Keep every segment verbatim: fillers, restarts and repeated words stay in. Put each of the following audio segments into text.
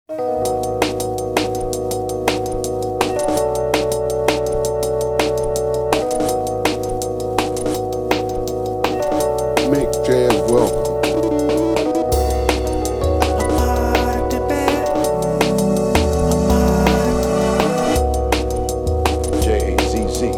Make jazz welcome. J A Z Z.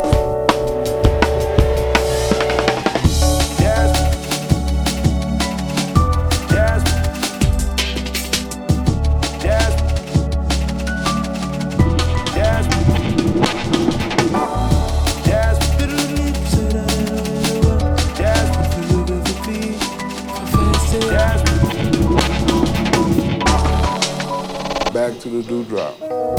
Back to the dewdrop.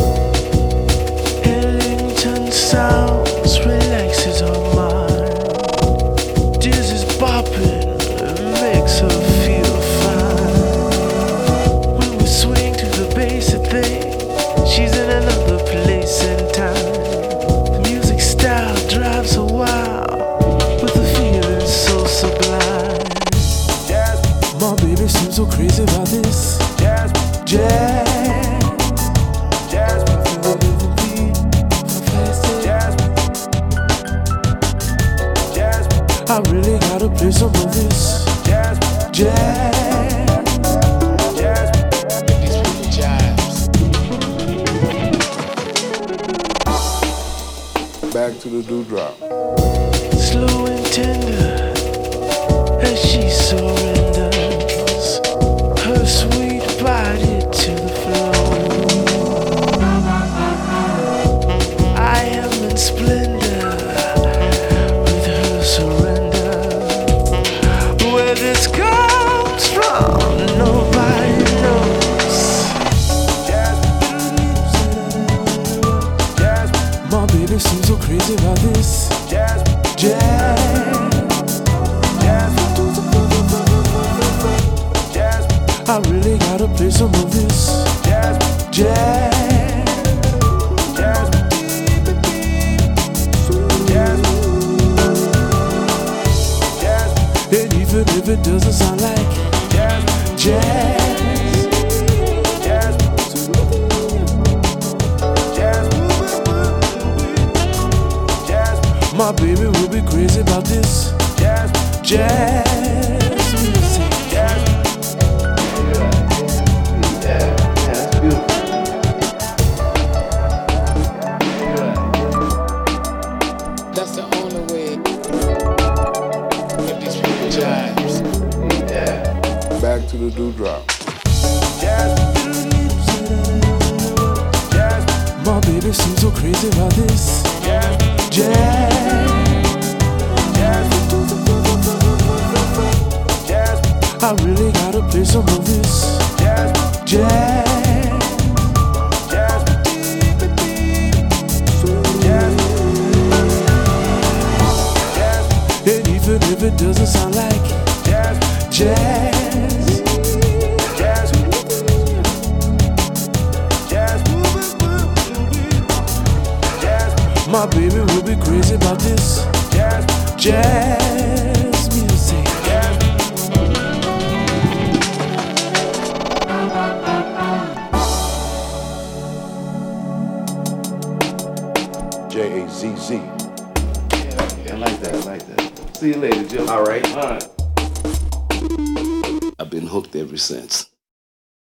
Ellington sounds relaxes her mind. Dizzy's bopping, it makes her feel fine. When we swing to the bass and think she's in another place and time. The music style drives her wild with a feeling so sublime. My baby seems so crazy about this jazz. Jazz. I really gotta play some of this jazz, jazz, jazz. These people jazz. Back to the dewdrop. Slow and tender as she surrenders her sweet body to the floor. I am in splendor with her surrender. Where this comes from, nobody knows. My baby seems so crazy about this jazz, jazz, jazz. I really gotta play some of this jazz, jazz, jazz, jazz. And even if it doesn't sound like jazz, jazz, jazz, jazz, jazz. My baby will be crazy about this jazz, jazz music. Jazz. Yeah, that's beautiful. That's the only way that these people jives. Yeah. Back to the dewdrop. My baby seems so crazy about this jazz, jazz. I really gotta play some of this jazz, jazz, jazz, jazz. And even if it doesn't sound like jazz, jazz, jazz, jazz, jazz. My baby will be crazy about this jazz, jazz music. Jazz. J A Z Z. Yeah, I like that, I like that. See you later, Joe. All right. All right. I've been hooked ever since.